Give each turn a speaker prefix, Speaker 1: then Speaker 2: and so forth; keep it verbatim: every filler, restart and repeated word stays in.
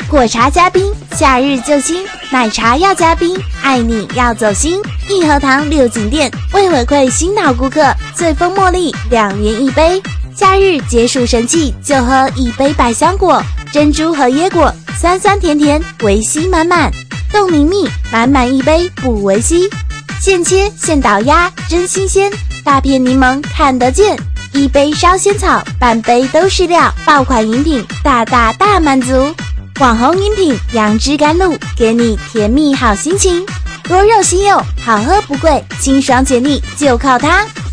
Speaker 1: 果茶加冰，夏日救星；奶茶要加冰，爱你要走心。益和堂六景店为回馈新老顾客，醉蜂茉莉两元一杯。夏日解暑神器，就喝一杯百香果、珍珠和椰果，酸酸甜甜，维 C 满满。冻柠蜜，满满一杯补维 C。现切现捣压，真新鲜。大片柠檬看得见，一杯烧仙草，半杯都是料。爆款饮品，大大大满足。网红饮品杨枝甘露，给你甜蜜好心情。多肉西柚，好喝不贵，清爽解腻就靠它。